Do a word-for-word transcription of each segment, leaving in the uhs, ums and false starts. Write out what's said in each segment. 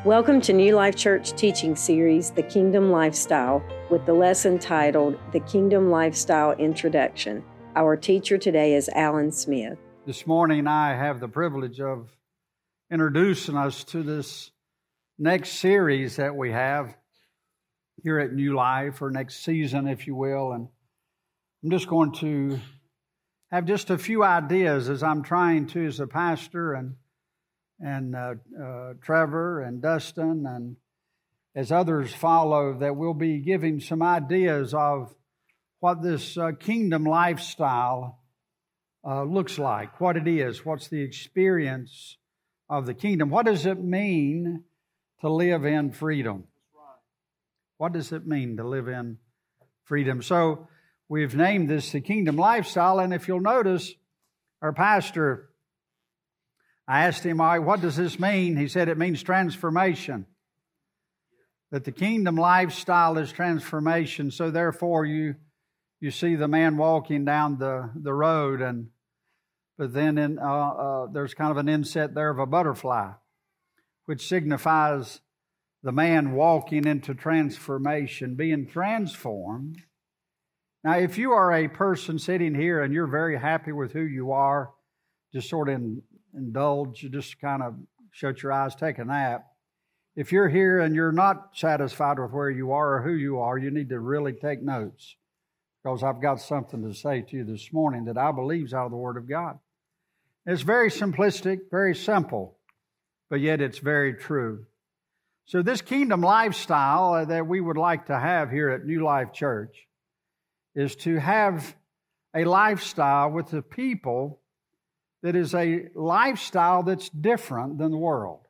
Welcome to New Life Church teaching series, The Kingdom Lifestyle, with the lesson titled, The Kingdom Lifestyle Introduction. Our teacher today is Alan Smith. This morning I have the privilege of introducing us to this next series that we have here at New Life, or next season, if you will. And I'm just going to have just a few ideas as I'm trying to, as a pastor, and and uh, uh, Trevor and Dustin, and as others follow, that we'll be giving some ideas of what this uh, kingdom lifestyle uh, looks like, what it is, what's the experience of the kingdom. What does it mean to live in freedom? What does it mean to live in freedom? So we've named this the kingdom lifestyle, and if you'll notice, our pastor, I asked him, all right, what does this mean? He said it means transformation. That the kingdom lifestyle is transformation. So therefore you you see the man walking down the, the road, and but then in, uh, uh, there's kind of an inset there of a butterfly, which signifies the man walking into transformation, being transformed. Now, if you are a person sitting here and you're very happy with who you are, just sort of in, indulge, you just kind of shut your eyes, take a nap. If you're here and you're not satisfied with where you are or who you are, you need to really take notes, because I've got something to say to you this morning that I believe is out of the Word of God. It's very simplistic, very simple, but yet it's very true. So this kingdom lifestyle that we would like to have here at New Life Church is to have a lifestyle with the people that is a lifestyle that's different than the world.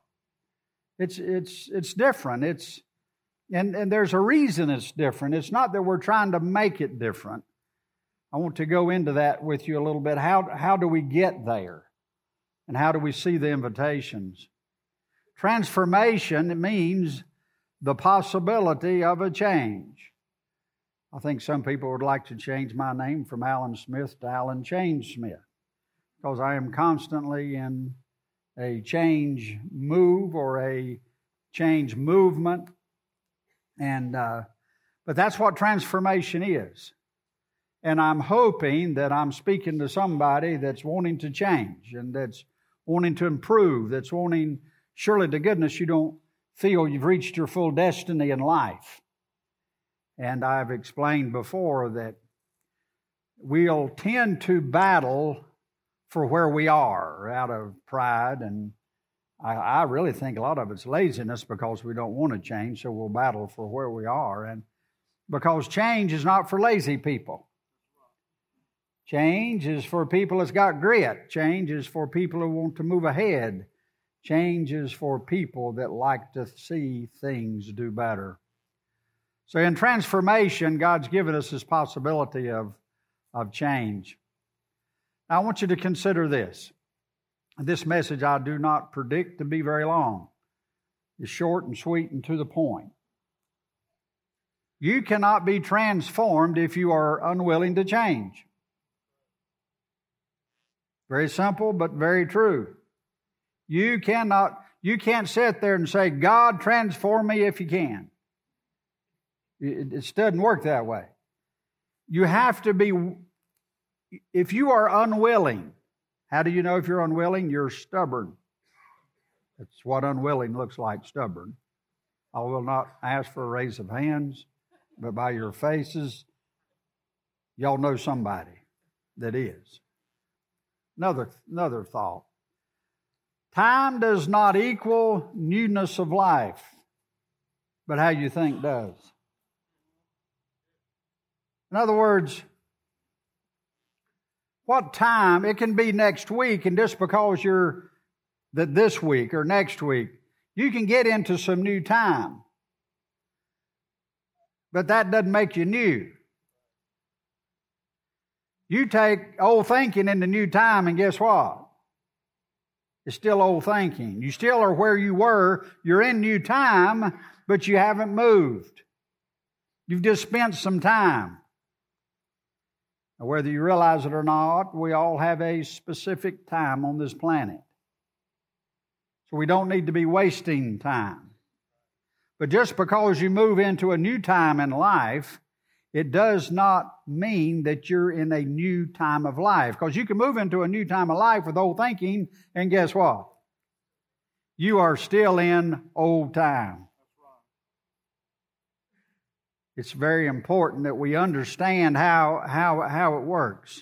It's it's it's different. It's and, and there's a reason it's different. It's not that we're trying to make it different. I want to go into that with you a little bit. How how do we get there? And how do we see the invitations? Transformation means the possibility of a change. I think some people would like to change my name from Alan Smith to Alan Change Smith, because I am constantly in a change move or a change movement. And uh, but that's what transformation is. And I'm hoping that I'm speaking to somebody that's wanting to change and that's wanting to improve, that's wanting, surely to goodness, you don't feel you've reached your full destiny in life. And I've explained before that we'll tend to battle for where we are out of pride, and I, I really think a lot of it's laziness, because we don't want to change, so we'll battle for where we are. And because change is not for lazy people. Change is for people that's got grit. Change is for people who want to move ahead. Change is for people that like to see things do better. So in transformation, God's given us this possibility of, of change. Now, I want you to consider this. This message I do not predict to be very long. It's short and sweet and to the point. You cannot be transformed if you are unwilling to change. Very simple, but very true. You cannot, you can't sit there and say, God, transform me if you can. It, it doesn't work that way. You have to be, if you are unwilling, how do you know if you're unwilling? You're stubborn. That's what unwilling looks like, stubborn. I will not ask for a raise of hands, but by your faces, y'all know somebody that is. Another, another thought. Time does not equal newness of life, but how you think does. In other words, what time, it can be next week, and just because you're that this week or next week, you can get into some new time. But that doesn't make you new. You take old thinking into new time, and guess what? It's still old thinking. You still are where you were. You're in new time, but you haven't moved. You've just spent some time. Now, whether you realize it or not, we all have a specific time on this planet. So we don't need to be wasting time. But just because you move into a new time in life, it does not mean that you're in a new time of life. Because you can move into a new time of life with old thinking, and guess what? You are still in old time. It's very important that we understand how, how, how it works.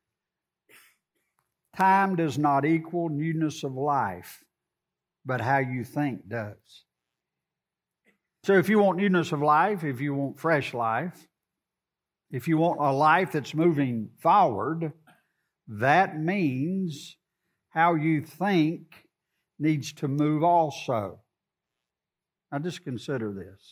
Time does not equal newness of life, but how you think does. So if you want newness of life, if you want fresh life, if you want a life that's moving forward, that means how you think needs to move also. Now just consider this.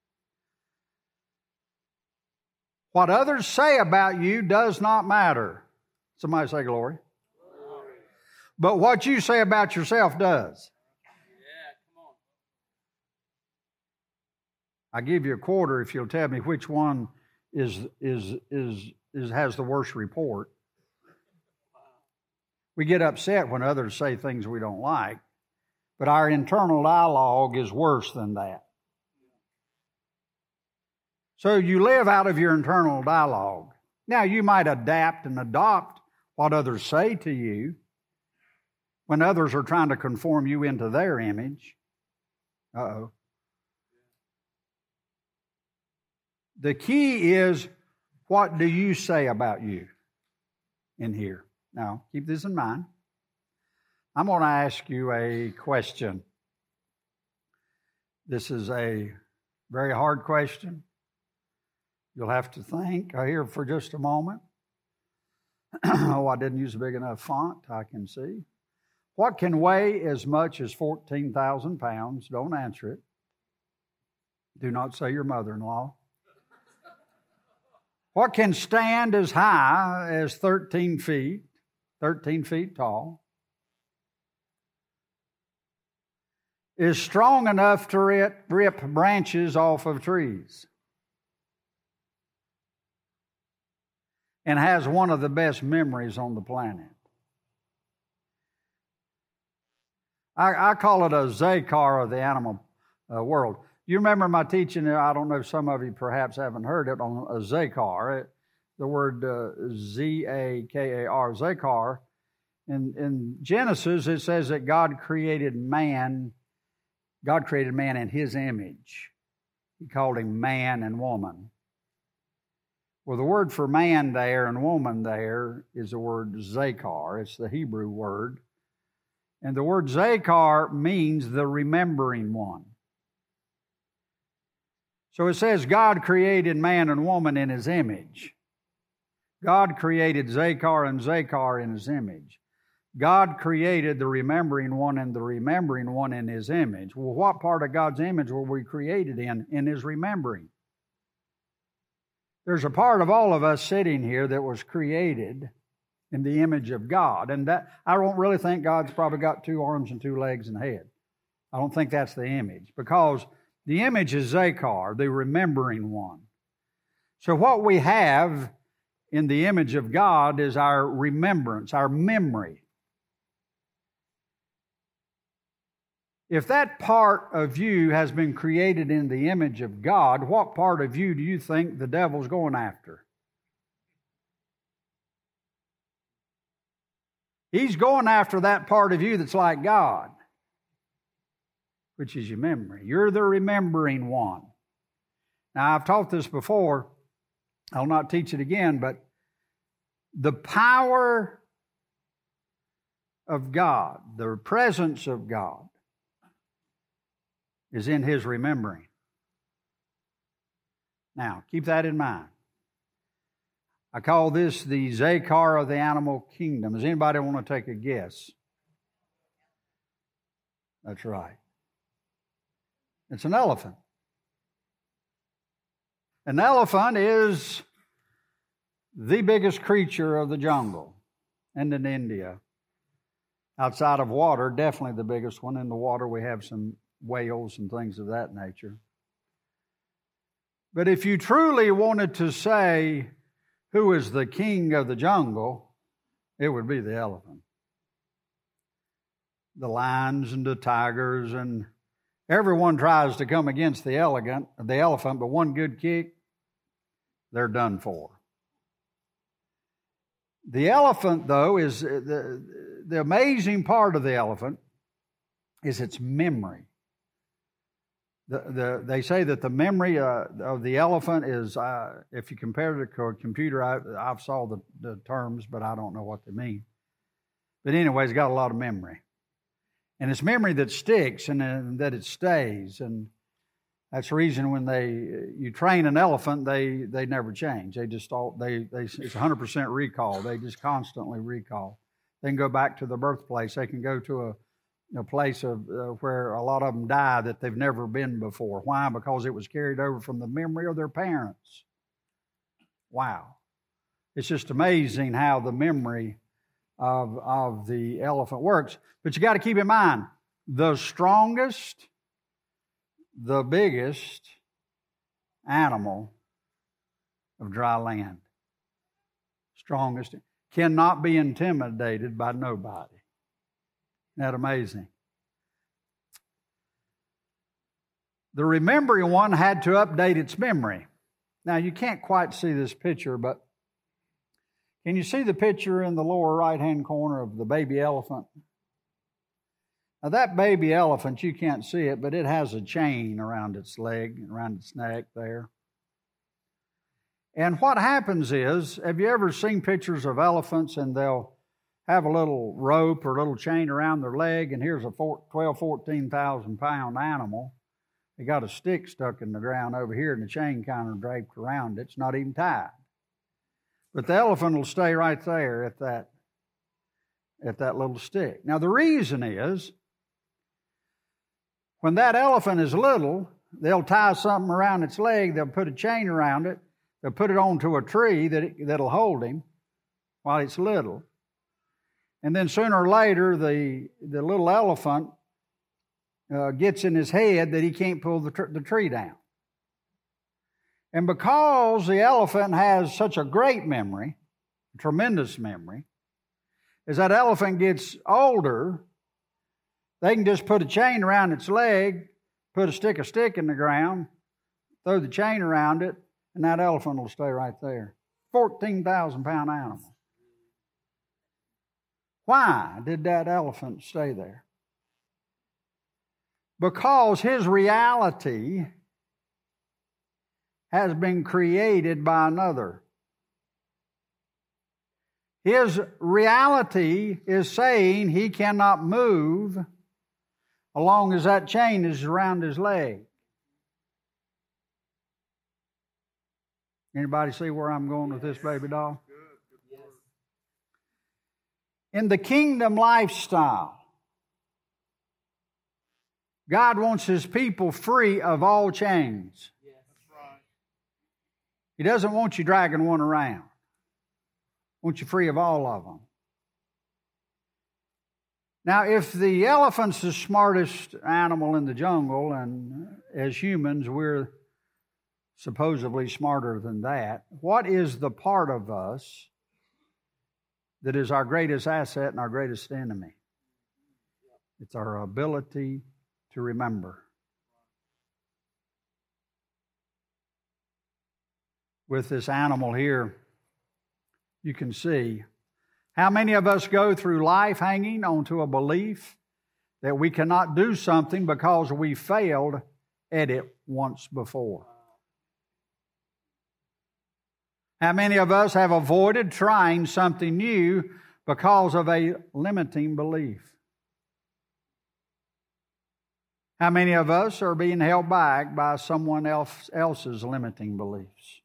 What others say about you does not matter. Somebody say glory. Glory. But what you say about yourself does. Yeah, come on. I give you a quarter if you'll tell me which one is is is is has the worst report. We get upset when others say things we don't like, but our internal dialogue is worse than that. So you live out of your internal dialogue. Now, you might adapt and adopt what others say to you when others are trying to conform you into their image. Uh-oh. The key is, what do you say about you in here? Now, keep this in mind. I'm going to ask you a question. This is a very hard question. You'll have to think here for just a moment. Oh, I didn't use a big enough font, I can see. What can weigh as much as fourteen thousand pounds? Don't answer it. Do not say your mother-in-law. What can stand as high as thirteen feet, thirteen feet tall? Is strong enough to rip, rip branches off of trees? And has one of the best memories on the planet. I, I call it a Zakar of the animal uh, world. You remember my teaching, I don't know if some of you perhaps haven't heard it, on a Zakar. It, the word uh, Z A K A R, Zakar. In, in Genesis, it says that God created man, God created man in His image. He called him man and woman. Well, the word for man there and woman there is the word Zakar. It's the Hebrew word. And the word Zakar means the remembering one. So it says God created man and woman in His image. God created Zakar and Zakar in His image. God created the remembering one and the remembering one in His image. Well, what part of God's image were we created in? In His remembering. There's a part of all of us sitting here that was created in the image of God. And that I don't really think God's probably got two arms and two legs and a head. I don't think that's the image. Because the image is Zakar, the remembering one. So what we have in the image of God is our remembrance, our memory. If that part of you has been created in the image of God, what part of you do you think the devil's going after? He's going after that part of you that's like God, which is your memory. You're the remembering one. Now, I've taught this before. I'll not teach it again, but the power of God, the presence of God, is in His remembering. Now, keep that in mind. I call this the Zakar of the animal kingdom. Does anybody want to take a guess? That's right. It's an elephant. An elephant is the biggest creature of the jungle and in India. Outside of water, definitely the biggest one. In the water, we have some whales and things of that nature. But if you truly wanted to say who is the king of the jungle, it would be the elephant. the lions and the tigers, and everyone tries to come against the elegant, the elephant, but one good kick, they're done for. The elephant, though, is the, the amazing part of the elephant is its memory. The, the, they say that the memory uh, of the elephant is, uh, if you compare it to a computer, I, I've saw the, the terms, but I don't know what they mean. But anyway, it's got a lot of memory. And it's memory that sticks and, and that it stays. And that's the reason when they you train an elephant, they, they never change. They just all, they, they it's one hundred percent recall. They just constantly recall. They can go back to the birthplace. They can go to a a place of uh, where a lot of them die that they've never been before. Why? Because it was carried over from the memory of their parents. Wow. It's just amazing how the memory of, of the elephant works. But you got to keep in mind, the strongest, the biggest animal of dry land, strongest, cannot be intimidated by nobody. Isn't that amazing? The remembering one had to update its memory. Now, you can't quite see this picture, but can you see the picture in the lower right-hand corner of the baby elephant? Now, that baby elephant, you can't see it, but it has a chain around its leg, around its neck there. And what happens is, have you ever seen pictures of elephants and they'll have a little rope or a little chain around their leg, and here's a twelve, fourteen thousand pound animal. They got a stick stuck in the ground over here, and the chain kind of draped around it. It's not even tied. But the elephant will stay right there at that, at that little stick. Now, the reason is, when that elephant is little, they'll tie something around its leg, they'll put a chain around it, they'll put it onto a tree that it, that'll hold him while it's little. And then sooner or later, the, the little elephant uh, gets in his head that he can't pull the, tr- the tree down. And because the elephant has such a great memory, a tremendous memory, as that elephant gets older, they can just put a chain around its leg, put a stick of stick in the ground, throw the chain around it, and that elephant will stay right there. fourteen thousand pound animal. Why did that elephant stay there? Because his reality has been created by another. His reality is saying he cannot move as long as that chain is around his leg. Anybody see where I'm going with this, baby doll? In the kingdom lifestyle, God wants His people free of all chains. He doesn't want you dragging one around. He wants you free of all of them. Now, if the elephant's the smartest animal in the jungle, and as humans we're supposedly smarter than that, what is the part of us that is our greatest asset and our greatest enemy? It's our ability to remember. With this animal here, you can see how many of us go through life hanging onto a belief that we cannot do something because we failed at it once before. How many of us have avoided trying something new because of a limiting belief? How many of us are being held back by someone else, else's limiting beliefs?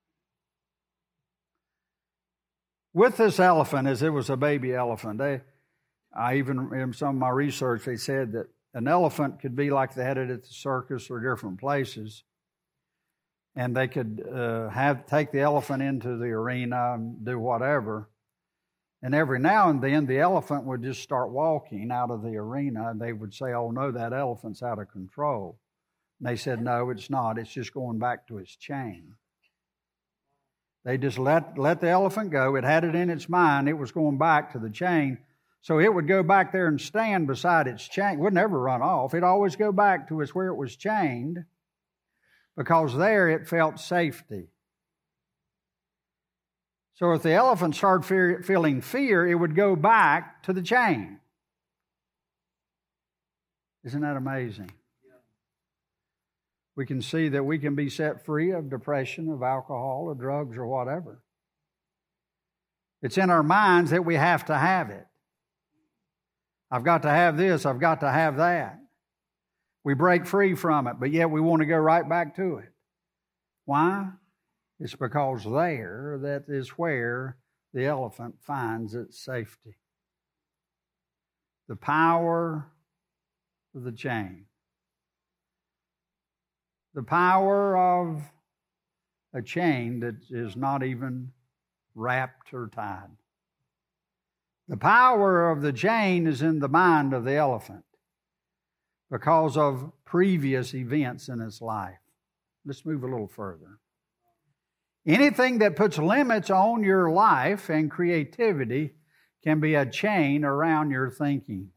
With this elephant, as it was a baby elephant, they, I even, in some of my research, they said that an elephant could be like they had it at the circus or different places. And they could uh, have take the elephant into the arena and do whatever. And every now and then, the elephant would just start walking out of the arena, and they would say, "Oh, no, that elephant's out of control." And they said, "No, it's not. It's just going back to its chain." They just let, let the elephant go. It had it in its mind. It was going back to the chain So it would go back there and stand beside its chain. It would never run off. It'd always go back to where it was chained, because there it felt safety. So if the elephant started fear, feeling fear, it would go back to the chain. Isn't that amazing? We can see that we can be set free of depression, of alcohol, or drugs, or whatever. It's in our minds that we have to have it. I've got to have this, I've got to have that. We break free from it, but yet we want to go right back to it. Why? It's because there, that is where the elephant finds its safety. The power of the chain. The power of a chain that is not even wrapped or tied. The power of the chain is in the mind of the elephant because of previous events in its life. Let's move a little further. Anything that puts limits on your life and creativity can be a chain around your thinking.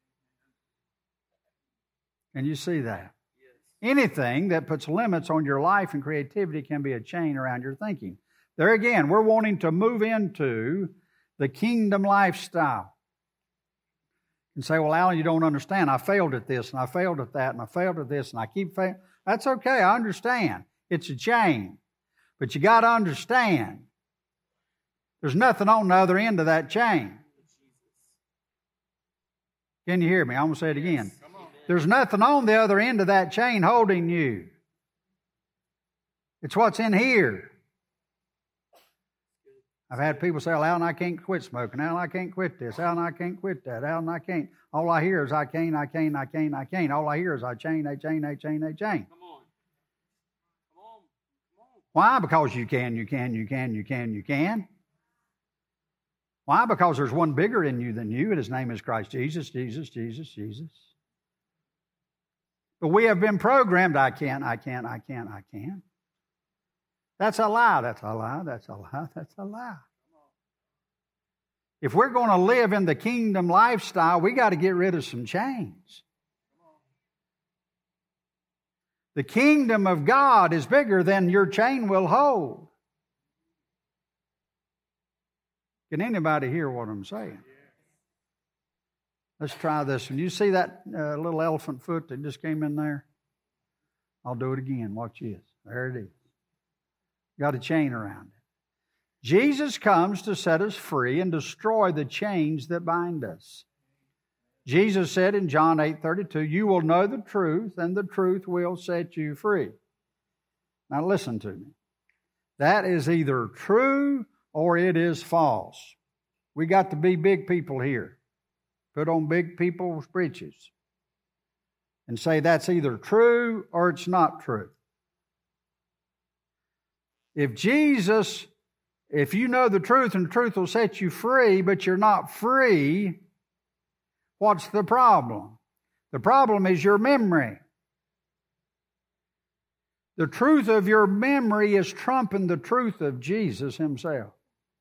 Can you see that? Anything that puts limits on your life and creativity can be a chain around your thinking. There again, we're wanting to move into the kingdom lifestyle. And say, well, Alan, you don't understand. I failed at this, and I failed at that, and I failed at this, and I keep failing. That's okay, I understand. It's a chain. But you got to understand, there's nothing on the other end of that chain. Can you hear me? I'm going to say it again. There's nothing on the other end of that chain holding you. It's what's in here. I've had people say, well, Alan, I can't quit smoking. Alan, I can't quit this. Alan, I can't quit that. Alan, I can't. All I hear is I can't, I can't, I can't, I can't. All I hear is I chain, I chain, I chain, I chain. Come on. Come on. Come on. Why? Because you can, you can, you can, you can, you can. Why? Because there's one bigger in you than you, and His name is Christ Jesus, Jesus, Jesus, Jesus. But we have been programmed, I can't, I can't, I can't, I can't. That's a lie, that's a lie, that's a lie, that's a lie. If we're going to live in the kingdom lifestyle, we got to get rid of some chains. The kingdom of God is bigger than your chain will hold. Can anybody hear what I'm saying? Let's try this one. You see that uh, little elephant foot that just came in there? I'll do it again. Watch this. There it is. Got a chain around it. Jesus comes to set us free and destroy the chains that bind us. Jesus said in John eight thirty-two, you will know the truth, and the truth will set you free. Now listen to me. That is either true or it is false. We got to be big people here. Put on big people's breeches and say that's either true or it's not true. If Jesus, if you know the truth and the truth will set you free, but you're not free, what's the problem? The problem is your memory. The truth of your memory is trumping the truth of Jesus Himself.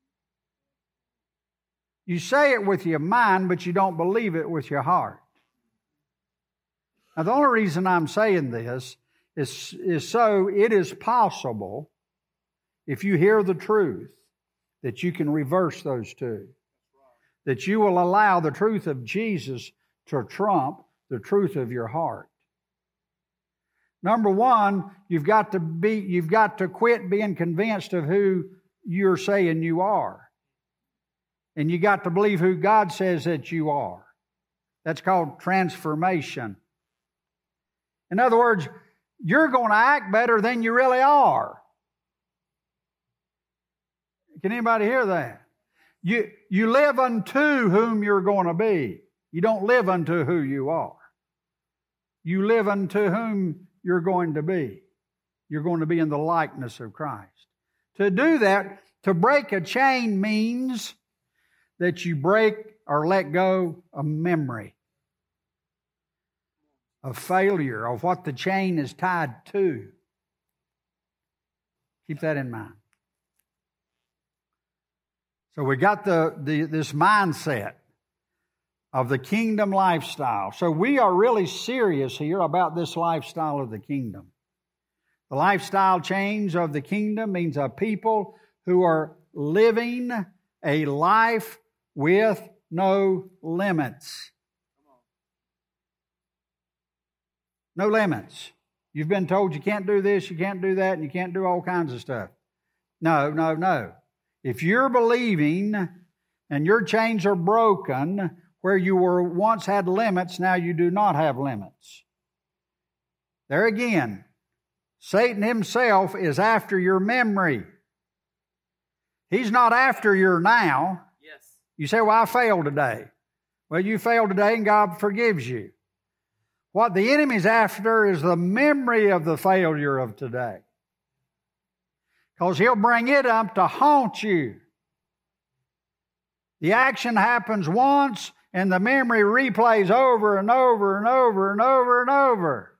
You say it with your mind, but you don't believe it with your heart. Now, the only reason I'm saying this is, is so it is possible, if you hear the truth, that you can reverse those two. That you will allow the truth of Jesus to trump the truth of your heart. Number one, you've got to be, you've got to quit being convinced of who you're saying you are. And you got to believe who God says that you are. That's called transformation. In other words, you're going to act better than you really are. Can anybody hear that? You, you live unto whom you're going to be. You don't live unto who you are. You live unto whom you're going to be. You're going to be in the likeness of Christ. To do that, to break a chain means that you break or let go of memory, of failure, of what the chain is tied to. Keep that in mind. So we got the, the this mindset of the kingdom lifestyle. So we are really serious here about this lifestyle of the kingdom. The lifestyle change of the kingdom means a people who are living a life with no limits. No limits. You've been told you can't do this, you can't do that, and you can't do all kinds of stuff. No, no, no. If you're believing and your chains are broken, where you were once had limits, now you do not have limits. There again, Satan himself is after your memory. He's not after your now. Yes. You say, well, I failed today. Well, you failed today and God forgives you. What the enemy's after is the memory of the failure of today. Because he'll bring it up to haunt you. The action happens once and the memory replays over and over and over and over and over.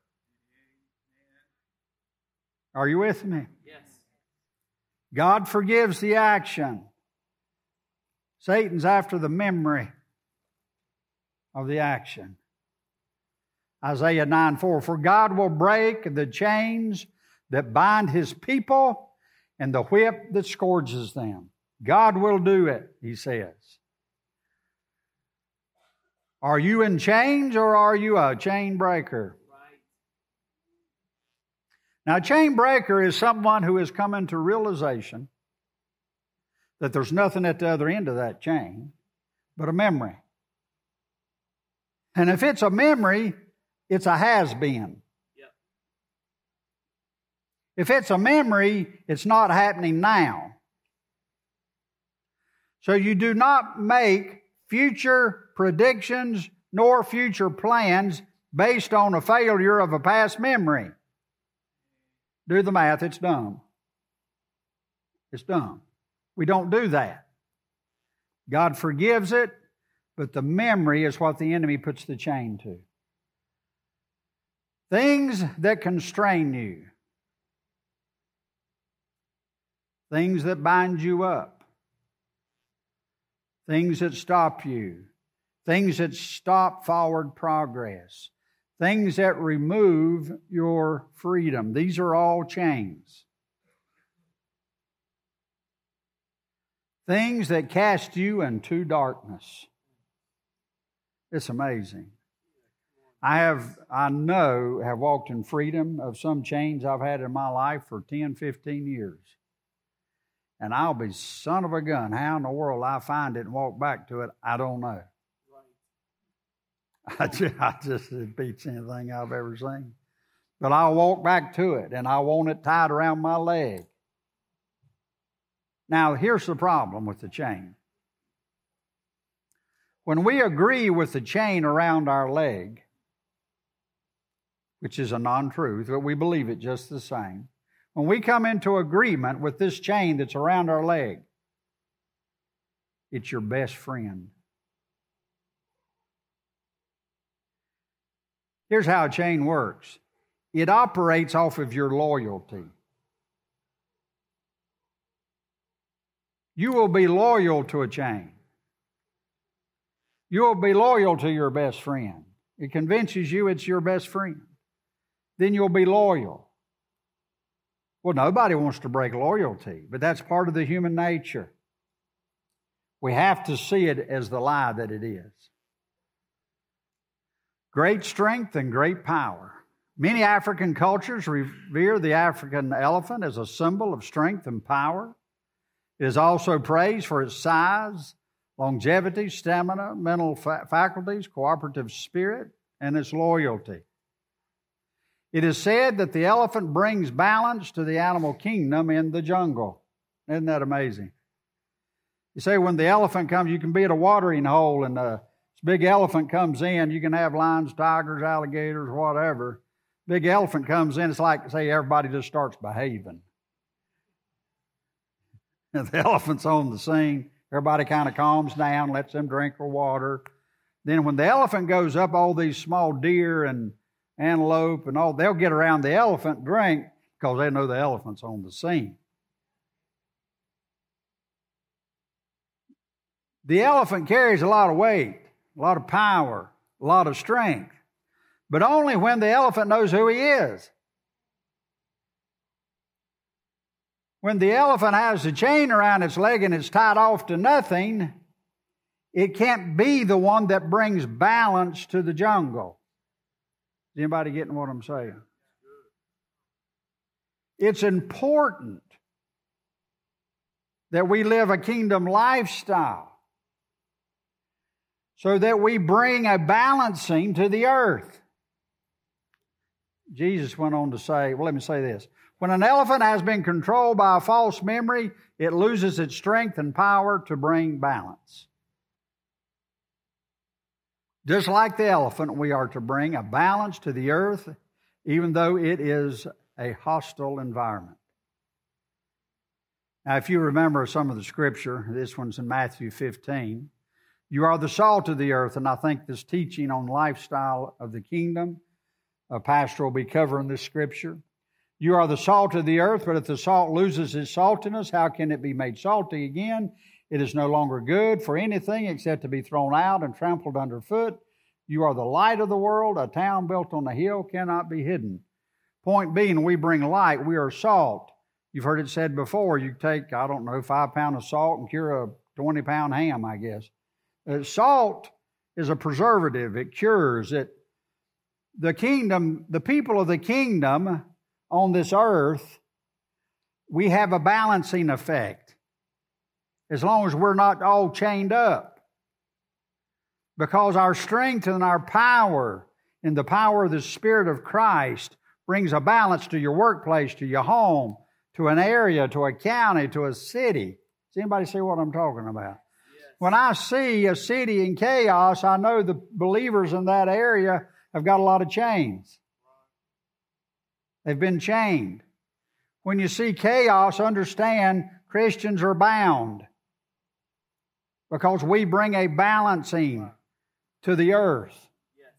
Are you with me? Yes. God forgives the action. Satan's after the memory of the action. Isaiah nine four, for God will break the chains that bind His people and the whip that scourges them. God will do it, He says. Are you in chains or are you a chain breaker? Right. Now, a chain breaker is someone who has come into realization that there's nothing at the other end of that chain but a memory. And if it's a memory, it's a has-been. Yep. If it's a memory, it's not happening now. So you do not make future predictions nor future plans based on a failure of a past memory. Do the math, it's dumb. It's dumb. We don't do that. God forgives it, but the memory is what the enemy puts the chain to. Things that constrain you. Things that bind you up. Things that stop you. Things that stop forward progress. Things that remove your freedom. These are all chains. Things that cast you into darkness. It's amazing. I have, I know, have walked in freedom of some chains I've had in my life for ten, fifteen years. And I'll be son of a gun. How in the world I find it and walk back to it, I don't know. Right. I just, I just it beats anything I've ever seen. But I'll walk back to it, and I want it tied around my leg. Now, here's the problem with the chain. When we agree with the chain around our leg, which is a non-truth, but we believe it just the same. When we come into agreement with this chain that's around our leg, it's your best friend. Here's how a chain works. It operates off of your loyalty. You will be loyal to a chain. You will be loyal to your best friend. It convinces you it's your best friend. Then you'll be loyal. Well, nobody wants to break loyalty, but that's part of the human nature. We have to see it as the lie that it is. Great strength and great power. Many African cultures revere the African elephant as a symbol of strength and power. It is also praised for its size, longevity, stamina, mental fa- faculties, cooperative spirit, and its loyalty. It is said that the elephant brings balance to the animal kingdom in the jungle. Isn't that amazing? You say when the elephant comes, you can be at a watering hole and a big elephant comes in. You can have lions, tigers, alligators, whatever. Big elephant comes in, it's like, say, everybody just starts behaving. And the elephant's on the scene. Everybody kind of calms down, lets them drink their water. Then when the elephant goes up, all these small deer and antelope and all, they'll get around the elephant and drink because they know the elephant's on the scene. The elephant carries a lot of weight. a lot of power, a lot of strength. But only when the elephant knows who he is. When the elephant has the chain around its leg and it's tied off to nothing, it can't be the one that brings balance to the jungle. Is anybody getting what I'm saying? It's important that we live a kingdom lifestyle so that we bring a balancing to the earth. Jesus went on to say, well, let me say this. When an elephant has been controlled by a false memory, it loses its strength and power to bring balance. Just like the elephant, we are to bring a balance to the earth, even though it is a hostile environment. Now, if you remember some of the scripture, this one's in Matthew fifteen. You are the salt of the earth, and I think this teaching on lifestyle of the kingdom, a pastor will be covering this scripture. You are the salt of the earth, but if the salt loses its saltiness, how can it be made salty again? It is no longer good for anything except to be thrown out and trampled underfoot. You are the light of the world. A town built on a hill cannot be hidden. Point being, we bring light. We are salt. You've heard it said before, you take, I don't know, five pounds of salt and cure a twenty-pound ham, I guess. Uh, salt is a preservative. It cures. It. The kingdom, the people of the kingdom on this earth, we have a balancing effect. As long as we're not all chained up. Because our strength and our power in the power of the Spirit of Christ brings a balance to your workplace, to your home, to an area, to a county, to a city. Does anybody see what I'm talking about? Yes. When I see a city in chaos, I know the believers in that area have got a lot of chains. They've been chained. When you see chaos, understand Christians are bound. Because we bring a balancing to the earth. Yes.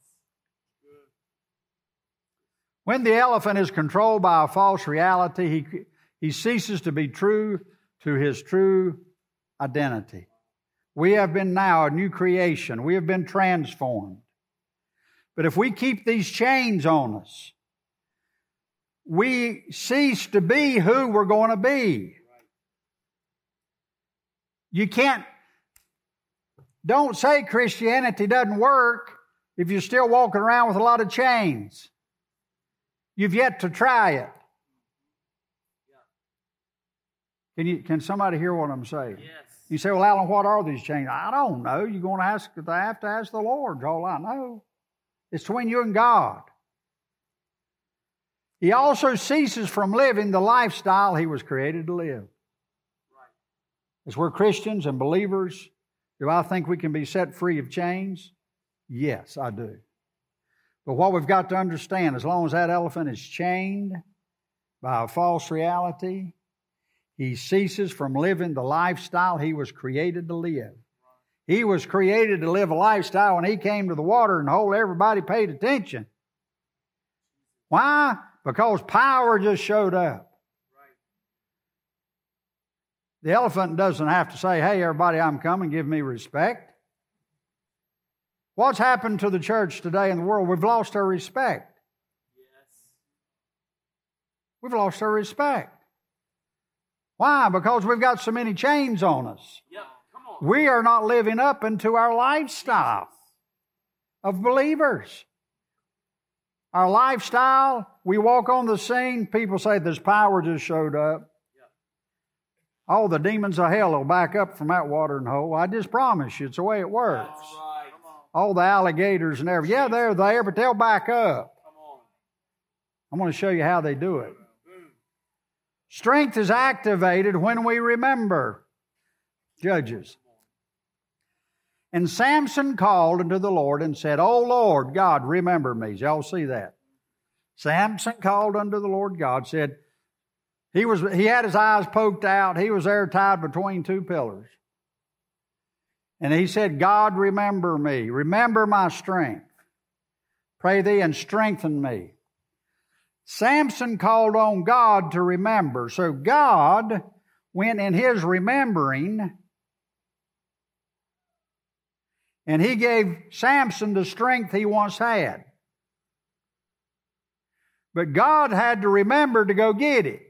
When the elephant is controlled by a false reality, he, he ceases to be true to his true identity. We have been now a new creation. We have been transformed. But if we keep these chains on us, we cease to be who we're going to be. You can't Don't say Christianity doesn't work if you're still walking around with a lot of chains. You've yet to try it. Can you? Can somebody hear what I'm saying? Yes. You say, well, Alan, what are these chains? I don't know. You're going to ask, I have to ask the Lord. All I know. It's between you and God. He also ceases from living the lifestyle he was created to live. Right. As we're Christians and believers, do I think we can be set free of chains? Yes, I do. But what we've got to understand, as long as that elephant is chained by a false reality, he ceases from living the lifestyle he was created to live. He was created to live a lifestyle when he came to the water and hole, everybody paid attention. Why? Because power just showed up. The elephant doesn't have to say, hey, everybody, I'm coming, give me respect. What's happened to the church today in the world? We've lost our respect. Yes. We've lost our respect. Why? Because we've got so many chains on us. Yep. Come on. We are not living up into our lifestyle of believers. Our lifestyle, we walk on the scene, people say this power just showed up. All the demons of hell will back up from that watering hole. I just promise you, it's the way it works. Right. All the alligators and everything. Yeah, they're there, but they'll back up. I'm going to show you how they do it. Strength is activated when we remember. Judges. And Samson called unto the Lord and said, O Lord God, remember me. Y'all see that? Samson called unto the Lord God, said, He was. He had his eyes poked out. He was there tied between two pillars. And he said, God, remember me. Remember my strength. Pray thee and strengthen me. Samson called on God to remember. So God went in his remembering And He gave Samson the strength he once had. But God had to remember to go get it.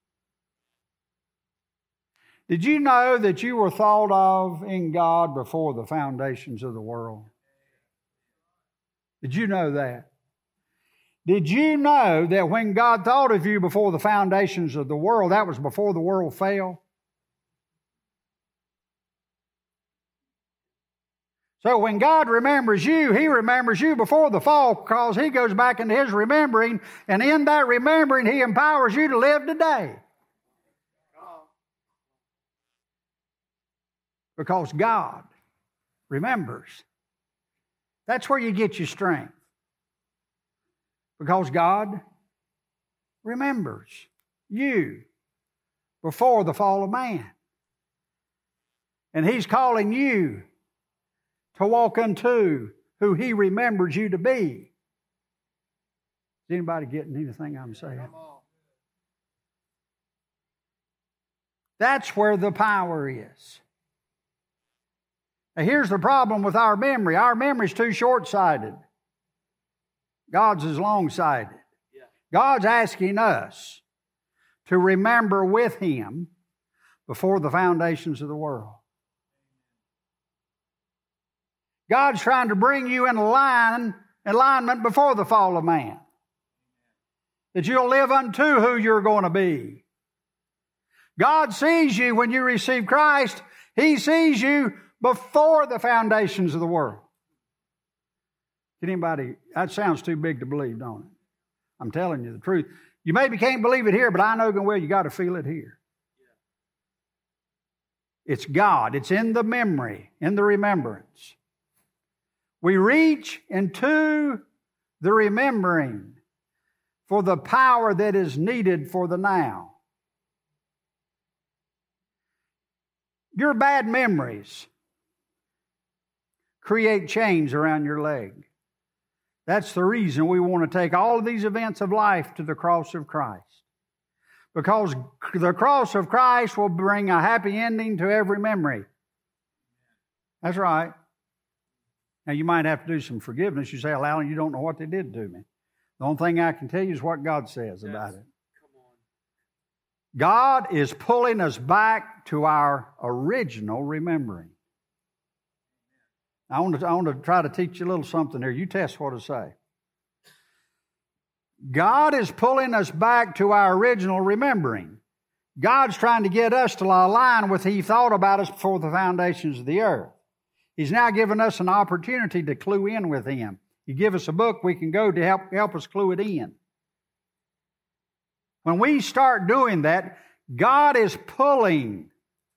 Did you know that you were thought of in God before the foundations of the world? Did you know that? Did you know that when God thought of you before the foundations of the world, that was before the world fell? So when God remembers you, He remembers you before the fall, because He goes back into His remembering, and in that remembering He empowers you to live today. Because God remembers. That's where you get your strength. Because God remembers you before the fall of man. And He's calling you to walk unto who He remembers you to be. Is anybody getting anything I'm saying? That's where the power is. Now here's the problem with our memory. Our memory's too short-sighted. God's is long-sighted. Yeah. God's asking us to remember with Him before the foundations of the world. God's trying to bring you in line, alignment before the fall of man. That you'll live unto who you're going to be. God sees you when you receive Christ. He sees you before the foundations of the world. Can anybody, that sounds too big to believe, don't it? I'm telling you the truth. You maybe can't believe it here, but I know good well you got to feel it here. It's God. It's in the memory, in the remembrance. We reach into the remembering for the power that is needed for the now. Your bad memories create chains around your leg. That's the reason we want to take all of these events of life to the cross of Christ. Because the cross of Christ will bring a happy ending to every memory. That's right. Now you might have to do some forgiveness. You say, well, Alan, you don't know what they did to me. The only thing I can tell you is what God says about it. God is pulling us back to our original remembering. I want to, I want to try to teach you a little something here. You test what I say. God is pulling us back to our original remembering. God's trying to get us to align with He thought about us before the foundations of the earth. He's now given us an opportunity to clue in with Him. You give us a book we can go to help, help us clue it in. When we start doing that, God is pulling.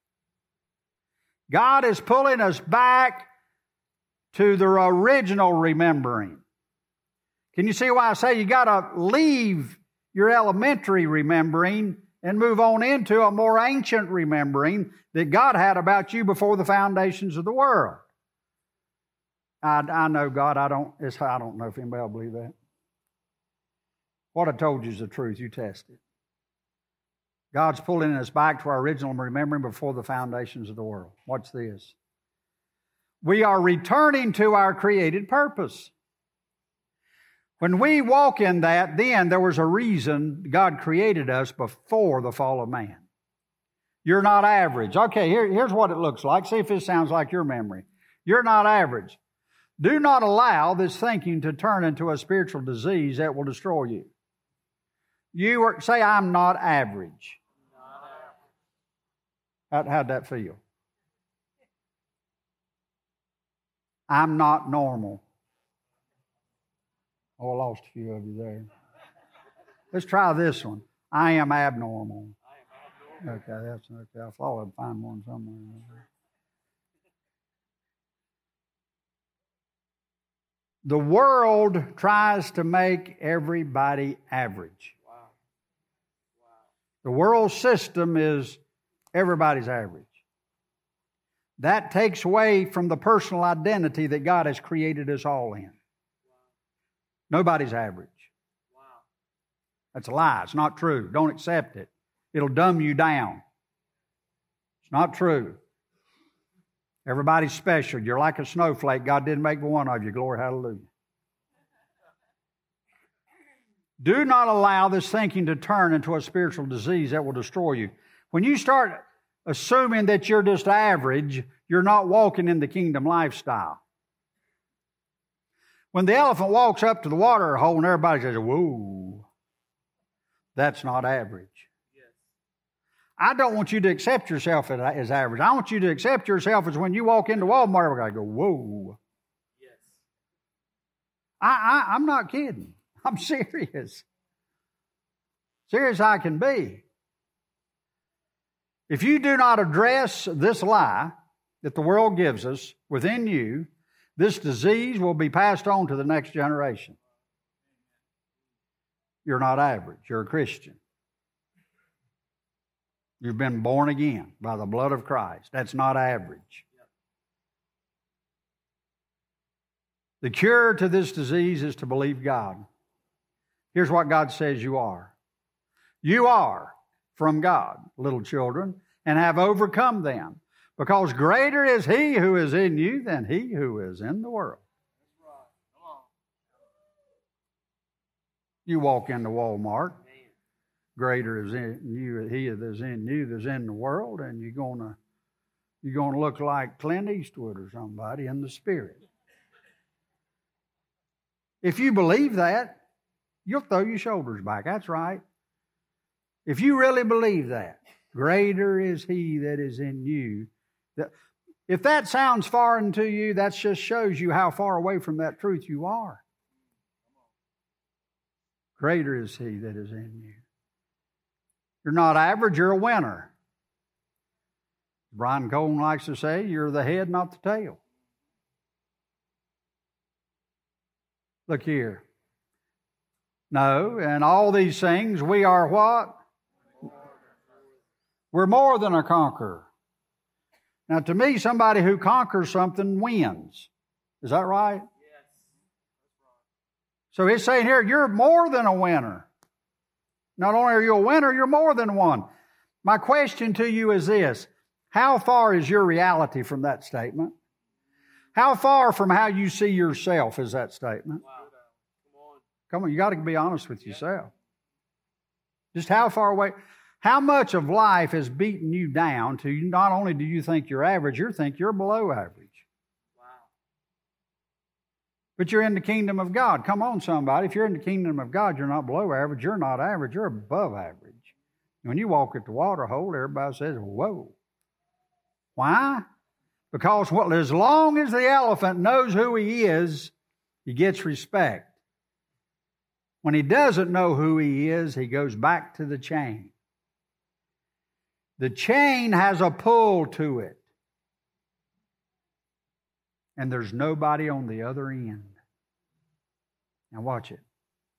God is pulling us back to the original remembering. Can you see why I say you got to leave your elementary remembering and move on into a more ancient remembering that God had about you before the foundations of the world? I, I know God, I don't, it's, I don't know if anybody will believe that. What I told you is the truth. You test it. God's pulling us back to our original remembering before the foundations of the world. Watch this. We are returning to our created purpose. When we walk in that, then there was a reason God created us before the fall of man. You're not average. Okay, here, here's what it looks like. See if this sounds like your memory. You're not average. Do not allow this thinking to turn into a spiritual disease that will destroy you. You are, say, I'm not average. How, how'd that feel? I'm not normal. Oh, I lost a few of you there. Let's try this one. I am abnormal. Okay, that's okay. I thought I'd find one somewhere. The world tries to make everybody average. Wow. Wow. The world system is everybody's average. That takes away from the personal identity that God has created us all in. Wow. Nobody's average. Wow. That's a lie. It's not true. Don't accept it. It'll dumb you down. It's not true. Everybody's special. You're like a snowflake. God didn't make one of you. Glory, hallelujah. Do not allow this thinking to turn into a spiritual disease that will destroy you. When you start assuming that you're just average, you're not walking in the kingdom lifestyle. When the elephant walks up to the water hole and everybody says, whoa, that's not average. Yes. I don't want you to accept yourself as average. I want you to accept yourself as when you walk into Walmart, everybody go, whoa. Yes. I, I, I'm not kidding. I'm serious. Serious I can be. If you do not address this lie that the world gives us within you, this disease will be passed on to the next generation. You're not average. You're a Christian. You've been born again by the blood of Christ. That's not average. The cure to this disease is to believe God. Here's what God says you are. You are from God, little children, and have overcome them, because greater is He who is in you than he who is in the world. You walk into Walmart, greater is in you, He that is in you that's in the world, and you're gonna you're gonna look like Clint Eastwood or somebody in the spirit. If you believe that, you'll throw your shoulders back. That's right. If you really believe that, greater is He that is in you. If that sounds foreign to you, that just shows you how far away from that truth you are. Greater is He that is in you. You're not average, you're a winner. Brian Cole likes to say, you're the head, not the tail. Look here. No, and all these things, we are what? We're more than a conqueror. Now, to me, somebody who conquers something wins. Is that right? Yes. So it's saying here, you're more than a winner. Not only are you a winner, you're more than one. My question to you is this. How far is your reality from that statement? How far from how you see yourself is that statement? Wow. Come on, you got to be honest with yourself. Just how far away, how much of life has beaten you down to not only do you think you're average, you think you're below average. Wow. But you're in the kingdom of God. Come on, somebody. If you're in the kingdom of God, you're not below average, you're not average, you're above average. When you walk at the water hole, everybody says, whoa. Why? Because well, as long as the elephant knows who he is, he gets respect. When he doesn't know who he is, he goes back to the chain. The chain has a pull to it. And there's nobody on the other end. Now watch it.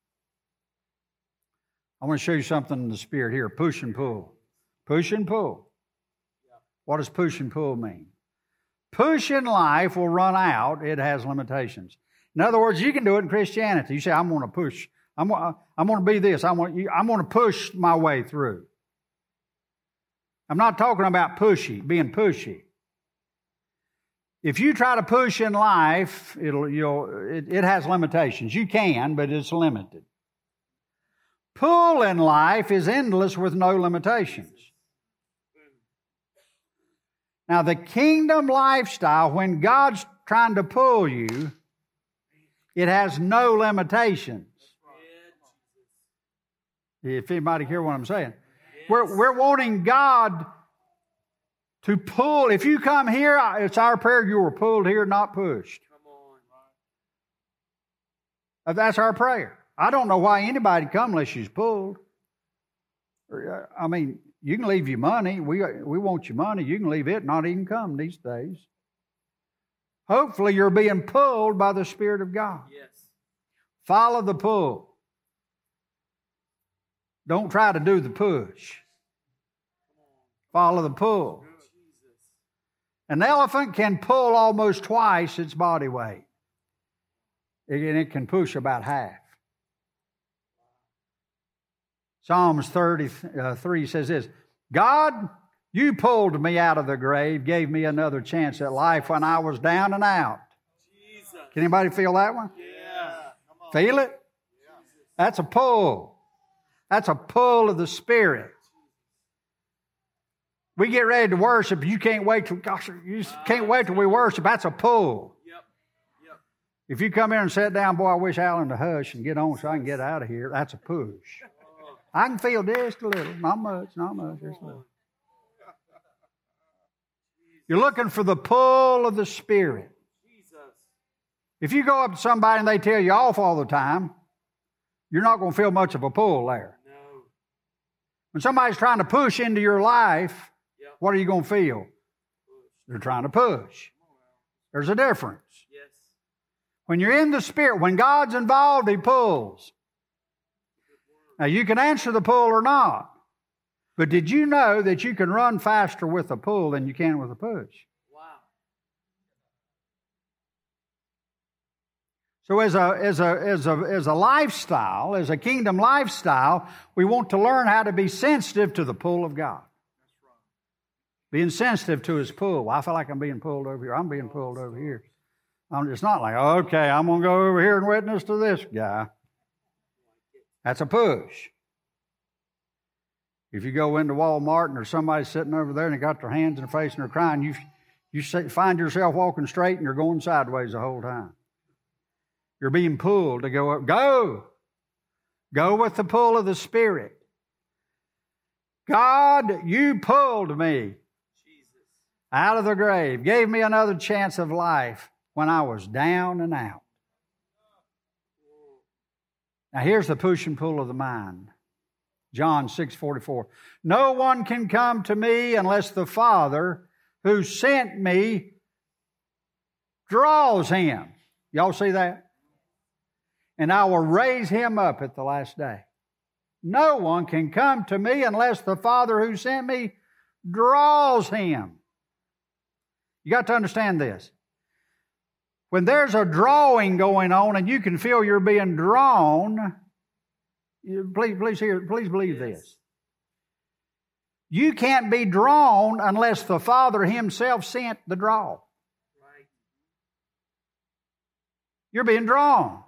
I want to show you something in the spirit here. Push and pull. Push and pull. What does push and pull mean? Push in life will run out. It has limitations. In other words, you can do it in Christianity. You say, I'm going to push. I'm, I'm going to be this. I'm going, to, I'm going to push my way through. I'm not talking about pushy, being pushy. If you try to push in life, it'll, you'll, it, it has limitations. You can, but it's limited. Pull in life is endless with no limitations. Now, the kingdom lifestyle, when God's trying to pull you, it has no limitations. If anybody hear what I'm saying. Yes. We're, we're wanting God to pull. If you come here, it's our prayer you were pulled here, not pushed. Come on. That's our prayer. I don't know why anybody come unless she's pulled. I mean, you can leave your money. We, we want your money. You can leave it, not even come these days. Hopefully you're being pulled by the Spirit of God. Yes. Follow the pull. Don't try to do the push. Follow the pull. An elephant can pull almost twice its body weight. And it can push about half. Psalms thirty-three says this, God You pulled me out of the grave, gave me another chance at life when I was down and out. Jesus. Can anybody feel that one? Yeah. Feel it? That's a pull. That's a pull of the Spirit. We get ready to worship. You can't wait till, gosh, you can't wait till we worship. That's a pull. Yep. Yep. If you come here and sit down, boy, I wish Alan to hush and get on so I can get out of here. That's a push. I can feel just a little. Not much, not much, just a little. You're looking for the pull of the Spirit. Jesus. If you go up to somebody and they tell you off all the time, you're not going to feel much of a pull there. No. When somebody's trying to push into your life, Yep. what are you going to feel? They're trying to push. There's a difference. Yes. When you're in the Spirit, when God's involved, He pulls. Now, you can answer the pull or not. But did you know that you can run faster with a pull than you can with a push? Wow. So as a, as a, as a, as a lifestyle, as a kingdom lifestyle, we want to learn how to be sensitive to the pull of God. Being sensitive to His pull. Well, I feel like I'm being pulled over here. I'm being pulled over here. I'm just not like, okay, I'm going to go over here and witness to this guy. That's a push. If you go into Walmart and there's somebody sitting over there and they got their hands in their face and they're crying, you, you find yourself walking straight and you're going sideways the whole time. You're being pulled to go up. Go! Go with the pull of the Spirit. God, you pulled me out of the grave, gave me another chance of life when I was down and out. Now here's the push and pull of the mind. John six forty-four. No one can come to me unless the Father who sent me draws him. Y'all see that? And I will raise him up at the last day. No one can come to me unless the Father who sent me draws him. You got to understand this. When there's a drawing going on and you can feel you're being drawn, you, please, please hear, please believe this. You can't be drawn unless the Father Himself sent the draw. Right. You're being drawn.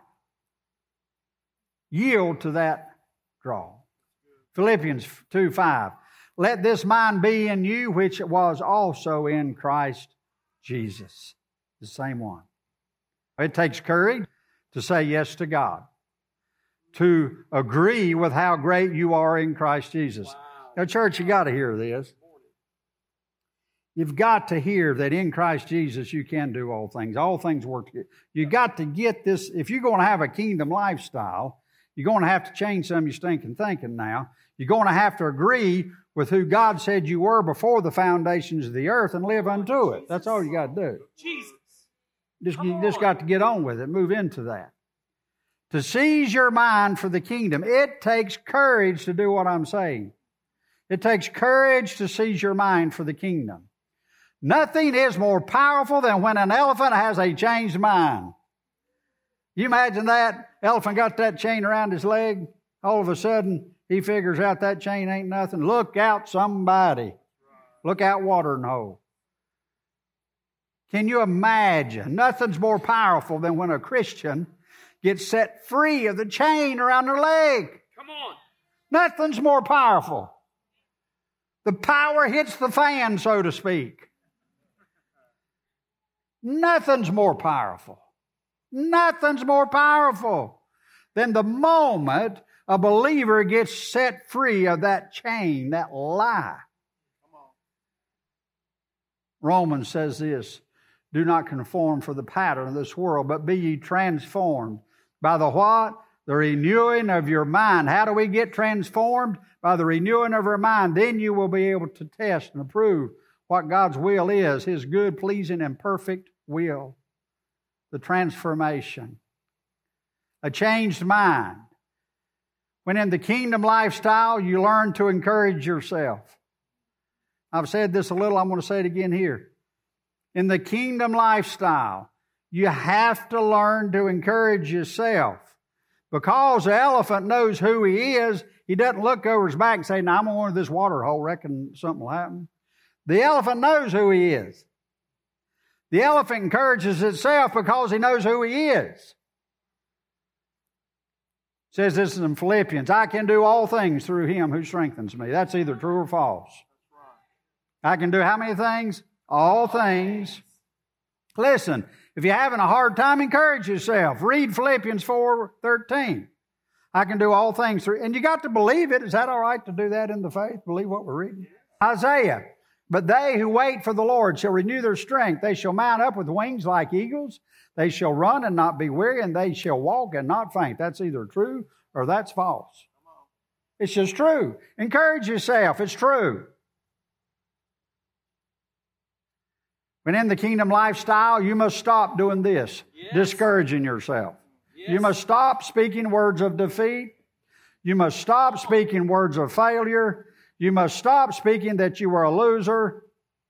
Yield to that draw. Philippians two five. Let this mind be in you, which was also in Christ Jesus. The same one. It takes courage to say yes to God. To agree with how great you are in Christ Jesus. Wow. Now, church, you got to hear this. You've got to hear that in Christ Jesus you can do all things. All things work together. You got to get this. If you're going to have a kingdom lifestyle, you're going to have to change some of your stinking thinking now. You're going to have to agree with who God said you were before the foundations of the earth and live unto it. That's all you got to do. Jesus. Just, you just got to get on with it. Move into that. To seize your mind for the kingdom, it takes courage to do what I'm saying. It takes courage to seize your mind for the kingdom. Nothing is more powerful than when an elephant has a changed mind. You imagine that? Elephant got that chain around his leg. All of a sudden, he figures out that chain ain't nothing. Look out, somebody. Look out, watering hole. Can you imagine? Nothing's more powerful than when a Christian gets set free of the chain around their leg. Come on. Nothing's more powerful. The power hits the fan, so to speak. Nothing's more powerful. Nothing's more powerful than the moment a believer gets set free of that chain, that lie. Come on. Romans says this, do not conform for the pattern of this world, but be ye transformed by the what? The renewing of your mind. How do we get transformed? By the renewing of our mind. Then you will be able to test and approve what God's will is, His good, pleasing, and perfect will. The transformation. A changed mind. When in the kingdom lifestyle, you learn to encourage yourself. I've said this a little, I'm going to say it again here. In the kingdom lifestyle, you have to learn to encourage yourself. Because the elephant knows who he is, he doesn't look over his back and say, now I'm going to this water hole, reckon something will happen. The elephant knows who he is. The elephant encourages itself because he knows who he is. It says this in Philippians, I can do all things through him who strengthens me. That's either true or false. I can do how many things? All things. Listen, if you're having a hard time, encourage yourself. Read Philippians four thirteen. I can do all things through, and you got to believe it. Is that all right to do that in the faith? Believe what we're reading? Isaiah. But they who wait for the Lord shall renew their strength. They shall mount up with wings like eagles. They shall run and not be weary, and they shall walk and not faint. That's either true or that's false. It's just true. Encourage yourself. It's true. When in the kingdom lifestyle, you must stop doing this, yes. discouraging yourself. Yes. You must stop speaking words of defeat. You must stop speaking words of failure. You must stop speaking that you were a loser.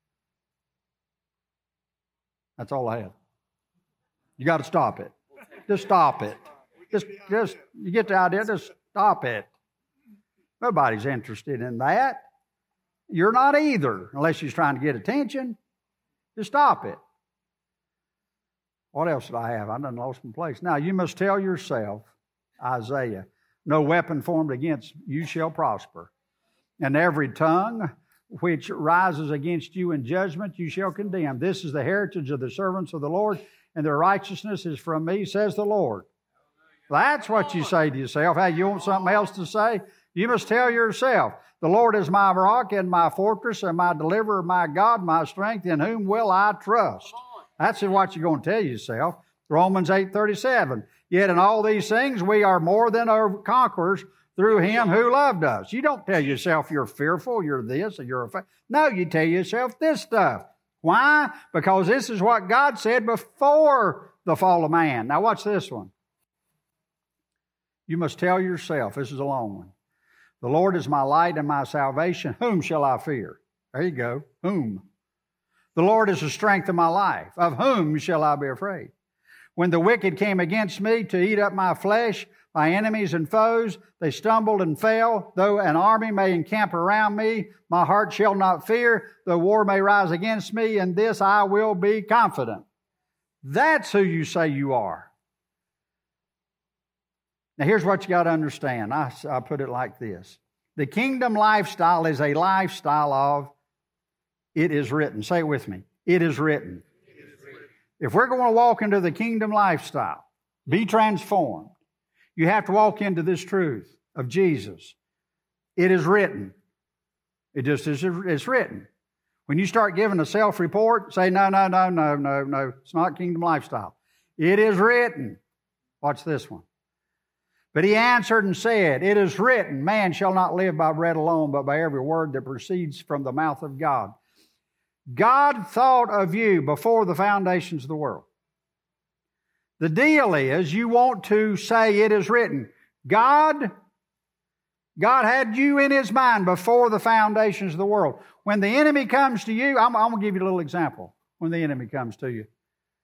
That's all I have. You got to stop it. Just stop it. Just, just, you get the idea, just stop it. Nobody's interested in that. You're not either, unless you're trying to get attention. Just stop it. What else did I have? I done lost my place. Now, you must tell yourself, Isaiah, no weapon formed against you shall prosper. And every tongue which rises against you in judgment you shall condemn. This is the heritage of the servants of the Lord, and their righteousness is from me, says the Lord. That's what you say to yourself. Hey, you want something else to say? You must tell yourself, the Lord is my rock and my fortress and my deliverer, my God, my strength, in whom will I trust? That's what you're going to tell yourself. Romans eight thirty-seven. Yet in all these things we are more than conquerors through him who loved us. You don't tell yourself you're fearful, you're this, or you're a... No, you tell yourself this stuff. Why? Because this is what God said before the fall of man. Now watch this one. You must tell yourself, this is a long one, the Lord is my light and my salvation. Whom shall I fear? There you go. Whom? The Lord is the strength of my life. Of whom shall I be afraid? When the wicked came against me to eat up my flesh, my enemies and foes, they stumbled and fell. Though an army may encamp around me, my heart shall not fear. Though war may rise against me, in this I will be confident. That's who you say you are. Now here's what you got to understand. I, I put it like this. The kingdom lifestyle is a lifestyle of, it is written. Say it with me. It is written. It is written. If we're going to walk into the kingdom lifestyle, be transformed, you have to walk into this truth of Jesus. It is written. It just is, it's written. When you start giving a self-report, say, no, no, no, no, no, no. It's not kingdom lifestyle. It is written. Watch this one. But he answered and said, it is written, man shall not live by bread alone, but by every word that proceeds from the mouth of God. God thought of you before the foundations of the world. The deal is you want to say it is written. God, God had you in his mind before the foundations of the world. When the enemy comes to you, I'm, I'm going to give you a little example. When the enemy comes to you,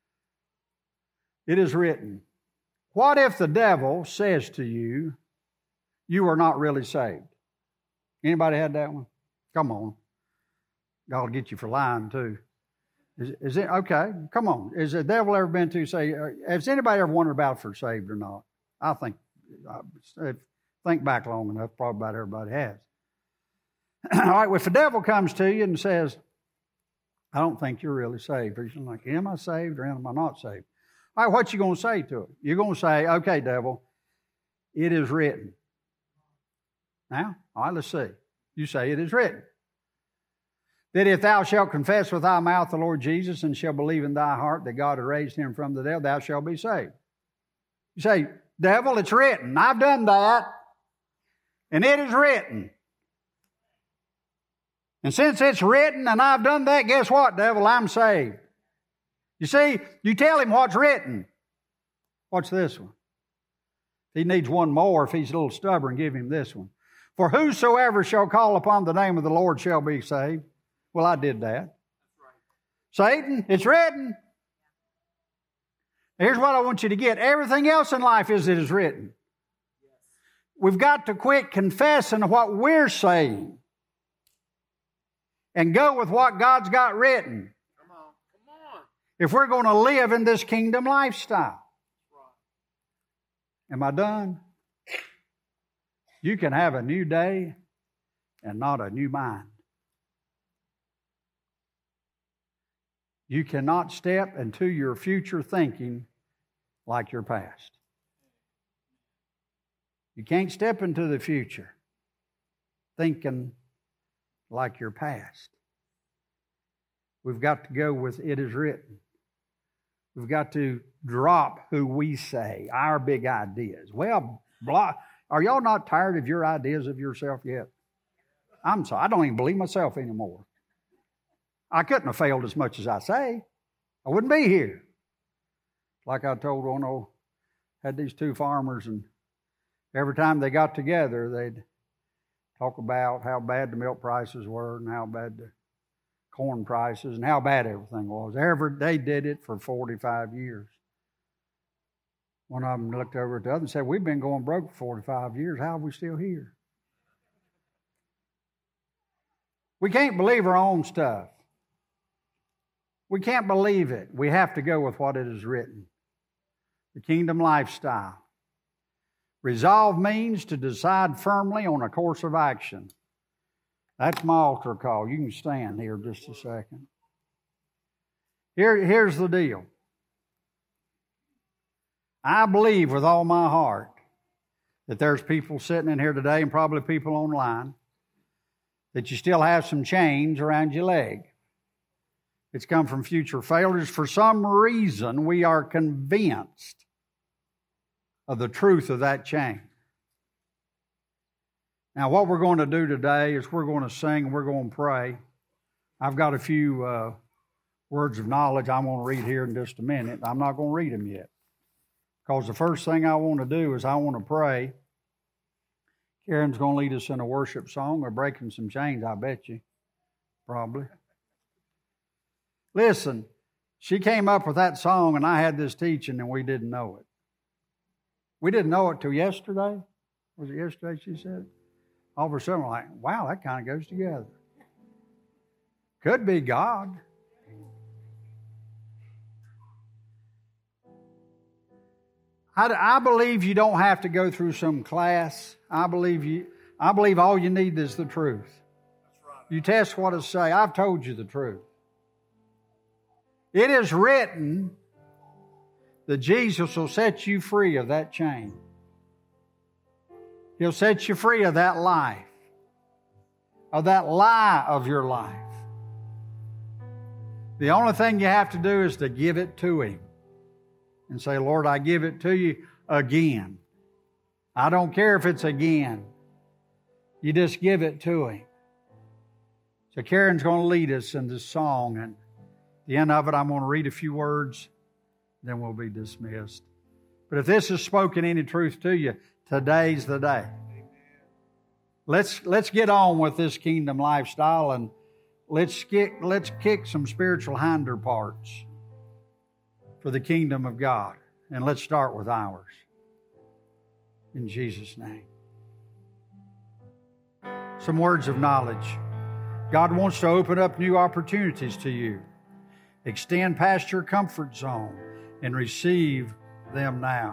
it is written. What if the devil says to you, you are not really saved? Anybody had that one? Come on. God will get you for lying too. Is, is it okay? Come on. Has the devil ever been to say? Has anybody ever wondered about if they're saved or not? I think. I think back long enough. Probably about everybody has. All right. Well, if the devil comes to you and says, "I don't think you're really saved," or you're like, "Am I saved or am I not saved?" All right. What you going to say to it? You're going to say, "Okay, devil, it is written." Now, all right. Let's see. You say it is written. That if thou shalt confess with thy mouth the Lord Jesus and shalt believe in thy heart that God had raised him from the dead, thou shalt be saved. You say, devil, it's written. I've done that. And it is written. And since it's written and I've done that, guess what, devil? I'm saved. You see, you tell him what's written. Watch this one. If he needs one more, if he's a little stubborn, give him this one. For whosoever shall call upon the name of the Lord shall be saved. Well, I did that. Satan, it's written. Here's what I want you to get. Everything else in life is it is written. We've got to quit confessing what we're saying and go with what God's got written. Come on. Come on. If we're going to live in this kingdom lifestyle. Am I done? You can have a new day and not a new mind. You cannot step into your future thinking like your past. You can't step into the future thinking like your past. We've got to go with it is written. We've got to drop who we say, our big ideas. Well, blah, are y'all not tired of your ideas of yourself yet? I'm sorry, I don't even believe myself anymore. I couldn't have failed as much as I say. I wouldn't be here. Like I told one old, had these two farmers, and every time they got together, they'd talk about how bad the milk prices were and how bad the corn prices and how bad everything was. Every, they did it for forty-five years. One of them looked over at the other and said, we've been going broke for forty-five years. How are we still here? We can't believe our own stuff. We can't believe it. We have to go with what it is written. The kingdom lifestyle. Resolve means to decide firmly on a course of action. That's my altar call. You can stand here just a second. Here, here's the deal. I believe with all my heart that there's people sitting in here today and probably people online that you still have some chains around your leg. It's come from future failures. For some reason, we are convinced of the truth of that chain. Now, what we're going to do today is we're going to sing and we're going to pray. I've got a few uh, words of knowledge I'm going to read here in just a minute. I'm not going to read them yet, because the first thing I want to do is I want to pray. Karen's going to lead us in a worship song or breaking some chains, I bet you. Probably. Listen, she came up with that song and I had this teaching and we didn't know it. We didn't know it till yesterday. Was it yesterday she said? All of a sudden we're like, wow, that kind of goes together. Could be God. I, I believe you don't have to go through some class. I believe you. I believe all you need is the truth. That's right. You test what it say. I've told you the truth. It is written that Jesus will set you free of that chain. He'll set you free of that life, of that lie of your life. The only thing you have to do is to give it to Him and say, Lord, I give it to you again. I don't care if it's again. You just give it to Him. So Karen's going to lead us in this song, and at the end of it, I'm going to read a few words, then we'll be dismissed. But if this has spoken any truth to you, today's the day. Let's let's get on with this kingdom lifestyle, and let's kick let's kick some spiritual hinder parts for the kingdom of God. And let's start with ours. In Jesus' name. Some words of knowledge. God wants to open up new opportunities to you. Extend past your comfort zone and receive them now.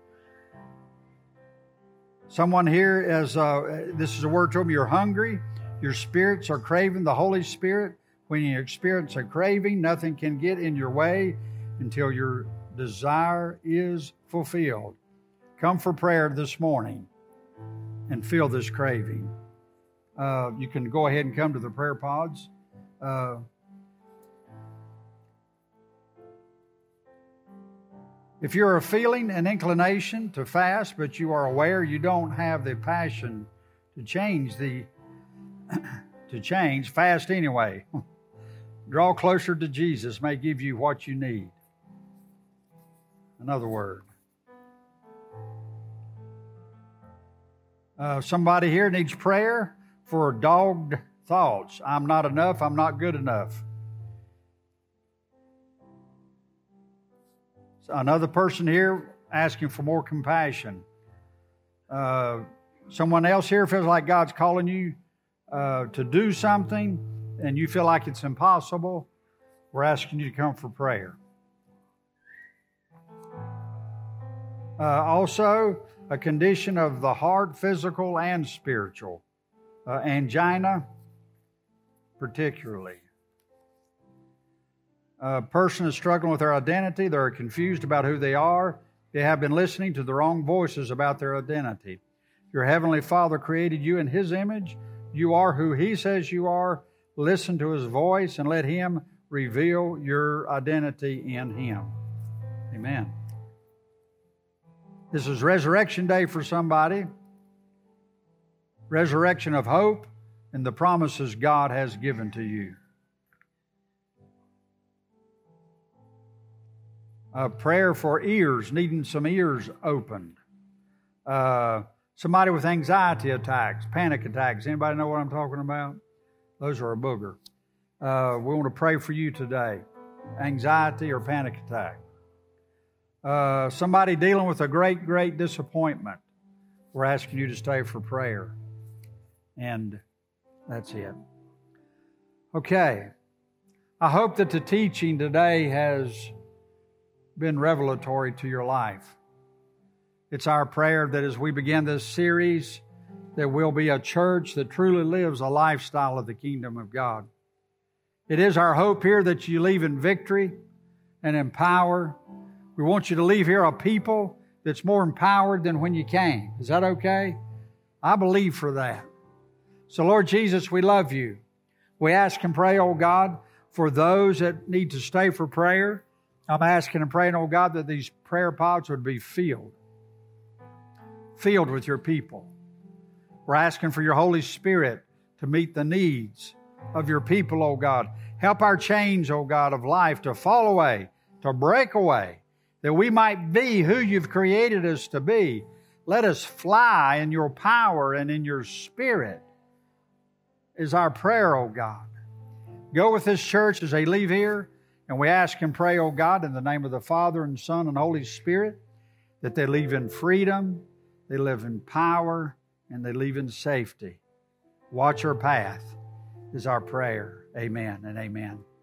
Someone here, as uh, this is a word to them, you're hungry, your spirits are craving the Holy Spirit. When you experience a craving, nothing can get in your way until your desire is fulfilled. Come for prayer this morning and feel this craving. Uh, you can go ahead and come to the prayer pods. Uh, If you're feeling an inclination to fast, but you are aware you don't have the passion to change the to change, fast anyway. Draw closer to Jesus may give you what you need. Another word. Uh, somebody here needs prayer for dogged thoughts. I'm not enough. I'm not good enough. Another person here asking for more compassion. Uh, someone else here feels like God's calling you uh, to do something, and you feel like it's impossible, we're asking you to come for prayer. Uh, also, a condition of the heart, physical and spiritual. Uh, angina, particularly. A person is struggling with their identity. They're confused about who they are. They have been listening to the wrong voices about their identity. Your Heavenly Father created you in His image. You are who He says you are. Listen to His voice and let Him reveal your identity in Him. Amen. This is Resurrection Day for somebody. Resurrection of hope and the promises God has given to you. A prayer for ears, needing some ears opened. Uh, somebody with anxiety attacks, panic attacks. Anybody know what I'm talking about? Those are a booger. Uh, we want to pray for you today. Anxiety or panic attack. Uh, somebody dealing with a great, great disappointment. We're asking you to stay for prayer. And that's it. Okay. I hope that the teaching today has been revelatory to your life. It's our prayer that as we begin this series, there will be a church that truly lives a lifestyle of the kingdom of God. It is our hope here that you leave in victory and in power. We want you to leave here a people that's more empowered than when you came. Is that okay? I believe for that. So, Lord Jesus, we love you. We ask and pray, oh God, for those that need to stay for prayer. I'm asking and praying, oh God, that these prayer pods would be filled. Filled with your people. We're asking for your Holy Spirit to meet the needs of your people, oh God. Help our chains, oh God, of life to fall away, to break away, that we might be who you've created us to be. Let us fly in your power and in your spirit is our prayer, oh God. Go with this church as they leave here, and we ask and pray, oh God, in the name of the Father and Son and Holy Spirit, that they leave in freedom, they live in power, and they leave in safety. Watch our path is our prayer. Amen and amen.